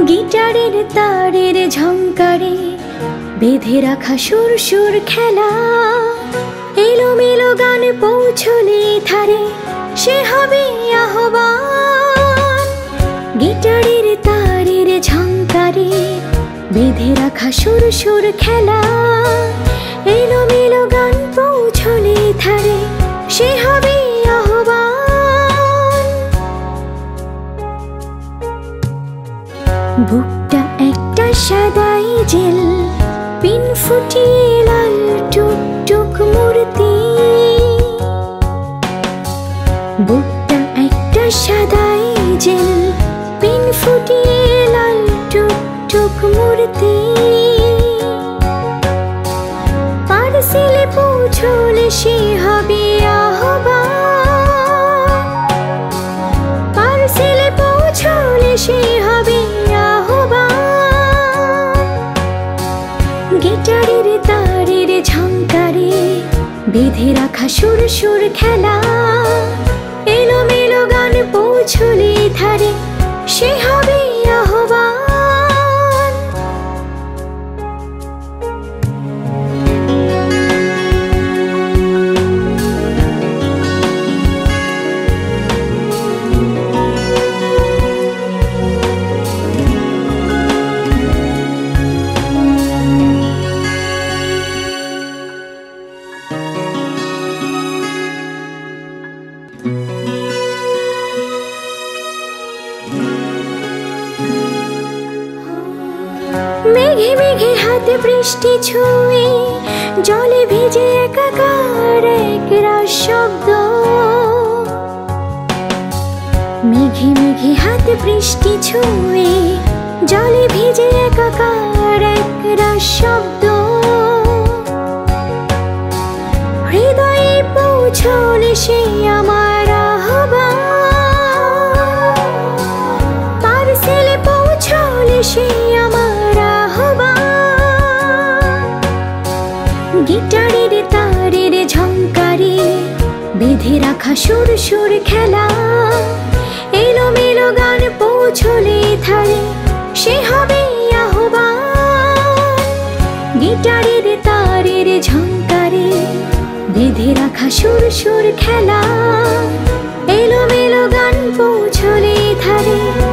গিটারের তারের ঝংকারে বেঁধে রাখা সুর সুর খেলা, এলোমেলো গান পৌঁছলে ধারে সে হবে আহ্বান। গিটারের তারের ঝংকারে বেঁধে রাখা সুর সুর খেলা, এলোমেলো গান পৌঁছলে ধারে সে হবে আহ্বান। বুকটা একটা সাদাই জেল, পিন ফুটিয়ে লাল টুকটুক মূর্তি। বুকটা একটা সাদাই জেল, পিন ফুটিয়ে লাল টুকটুক মূর্তি। পার্সেলে পৌঁছলে সে হবে আহ্বান। পার্সেলে পৌঁছলে সে হবে আহ্বান। গিটারের তারের ঝংকারে বেঁধে রাখা সুর সুর খেলা, এলোমেলো গান পৌঁছলে ধারে সে হবে আহ্বান। মেঘে মেঘে হাতে বৃষ্টি ছুঁয়ে জলে ভিজে একাকার এক রাস শব্দ। মেঘে মেঘে হাতে বৃষ্টি ছুঁয়ে জলে ভিজে একাকার এক রাস শব্দ। হৃদয়ে পৌঁছলে সে আমার আহ্বান। পার্সেলে পৌঁছলে সে আমার আহ্বান। গিটারের তারের ঝংকারে বেঁধে রাখা সুর সুর খেলা, এলোমেলো গান পৌঁছলে ধারে সে হবে আহ্বান। গিটারের তারের ঝংকারে বেঁধে রাখা সুর সুর খেলা, এলোমেলো গান পৌঁছলে ধারে